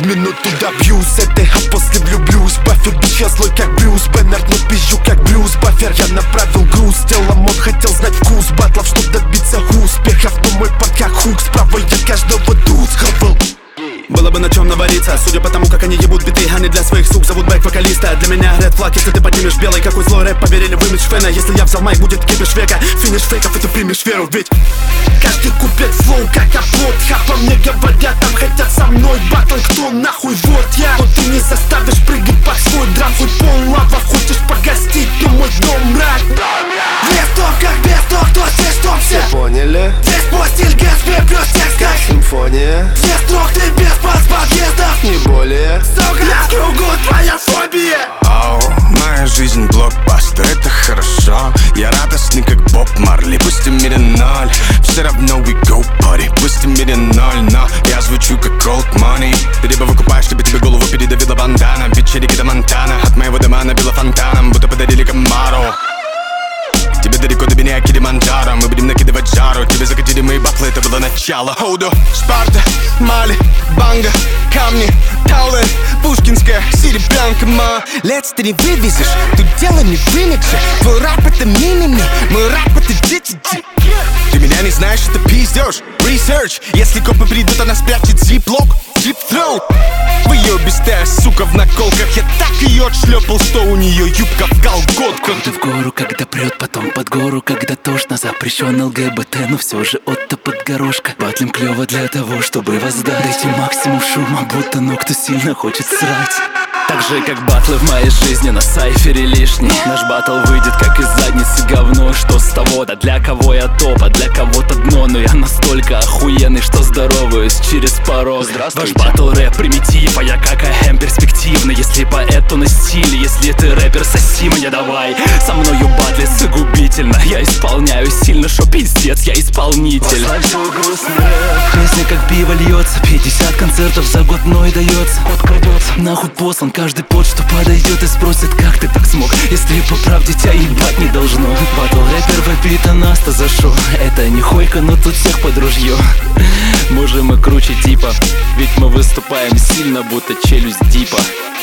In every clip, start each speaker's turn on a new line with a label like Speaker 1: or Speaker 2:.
Speaker 1: минуту добьюсь этой, а после влюблюсь. Баффер, бич, я злой как Брюс Беннер, но пизжу как Брюс Баффер. Я направил груз, телом он хотел знать вкус батлов, чтоб добиться успехов, но мой парк как хук. Справа я каждого тут схавал.
Speaker 2: Было бы на чем навариться, судя по тому, как они ебут биты. Они для своих сук зовут бэк-вокалиста. Для меня red flag, если ты поднимешь белый. Какой злой рэп, поверили в имидж фэна. Если я взял майк, будет кипиш века. Финиш фейков, и ты примешь веру, ведь
Speaker 1: каждый купит флоу, как оплот. Хапа мне говорят, там хотят со мной батл. Кто нахуй, вот я. Но ты не заставишь прыгать под свой драм. Хоть пол лава, хочешь погостить, но мой дом мрак. Без топ, как без топ, кто здесь топ все
Speaker 3: поняли?
Speaker 1: Здесь по стиль Гэтсби плюс текст как
Speaker 3: симфония.
Speaker 1: Здесь строк ты без подъездов,
Speaker 3: не более.
Speaker 1: Сука, на кругу твоя фобия.
Speaker 4: Моя жизнь блокбастер, это хорошо. Я радостный, как Боб Марли. Пусть в мире ноль, все равно we go party. Пусть в мире ноль, но я звучу как Cold Money. Ты либо выкупаешь, либо тебе голову передавила бандана. Вечерики до Монтана, от моего дома набило фонтаном, будто подарили комару. Тебе далеко до меня, Килиманджаро. Мы будем накидывать жару. Тебе закатили мои батлы, это было начало. Ходу, Спарта, Мали, Банга, камни, Таулер, Пушкинская, Серебрянка, ма. Лец ты не вывезешь, тут дело не в имидже. Твой рэп это мимими, мой рэп это ди-ди-ди. Ты меня не знаешь, это пиздешь. Research, если копы придут, она спрячет зип-лок, дип-throat. Выебистая сука в наколках. Я так ее отшлепал, что у нее юбка в колготках.
Speaker 5: Ты в гору, когда прет, потом под гору, когда тошно. Запрещен ЛГБТ, но все же Отто под горошка. Батлим клево для того, чтобы воздать. Дайте максимум шума, будто но кто сильно хочет срать. Так же, как батлы в моей жизни на сайфере лишний. Наш батл выйдет, как из задницы говно. Что с того, да для кого я топ, а для кого-то дно. Но я настолько охуенный, что здороваюсь через порог. Ваш батл рэп примитив, а я как АМ перспективный. Если поэт, то на стиле, если ты рэпер, соси мне давай. Со мною батлиться губительно. Я исполняю сильно, шо пиздец, я исполнитель. Послать грустный рэп, песня как пиво льется. 50 концертов за год мной дается. Кот крадется, нахуй послан каждый под, что подойдет и спросит, как ты так смог. Если по правде тебя ебать не должно. Батл рэпер вопит, а нас-то зашел. Это не хойка, но тут всех под ружье. Можем и круче типа, ведь мы выступаем сильно, будто челюсть дипа.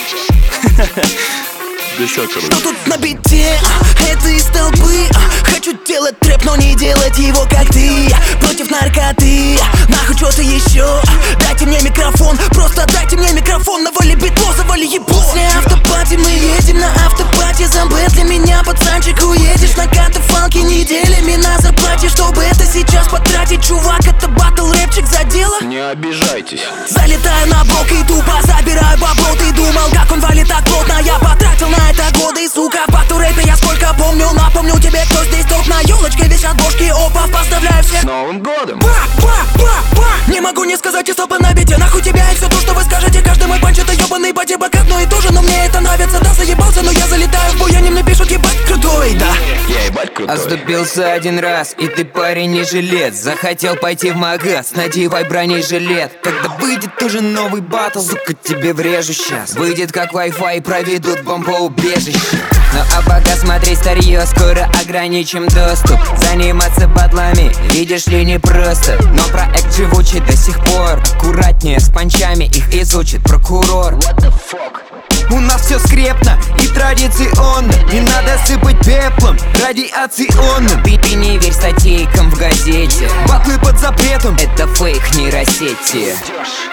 Speaker 1: Что тут на бите? Это из толпы. Хочу делать трэп, но не делать его как ты. Против наркоты, нахуй что-то еще. Дайте мне микрофон, просто дайте мне микрофон. Навали битво, завали ебо. После автопати мы едем на автопати. Замбэ для меня, пацанчик, уедешь на катафалке неделями на зарплате. Чтобы это сейчас потратить, чувак, это батл рэпчик за дело.
Speaker 3: Не обижайтесь.
Speaker 1: Залетаю на блок и тупо забираю бабло. Ты думал, как он валит так плотно? Я потратил на это годы, сука, в батл рэпе я сколько помню. Напомню тебе, кто здесь топ. На елочке висят бошки, опа, поздравляю всех
Speaker 3: С Новым годом!
Speaker 1: Не могу не сказать, и стопы на бите. Нахуй тебя и все то, что вы скажете. Каждый мой панч это ебаный батибак, одно и то же. Но мне это нравится, да, заебался. Но я залетаю в бой, они мне пишут, ебать крутой, да.
Speaker 3: Я ебать крутой.
Speaker 6: Оступился один раз, и ты, парень, не жилец. Захотел пойти в магаз, надевай бронежилет. Когда выйдет тоже новый батл, сука, тебе врежу сейчас. Выйдет как Wi-Fi, проведут бомбоубежище. Ну а пока смотреть старье, скоро ограничим доступ. Заниматься батлами, видишь ли, не просто. Но проект живучий до сих пор. Аккуратнее с панчами, их изучит прокурор.
Speaker 3: What the fuck?
Speaker 6: У нас все скрепно и традиционно. Не надо сыпать пеплом радиационным. Ты не верь статейкам в газете. Батлы под запретом, это фейк нейросети.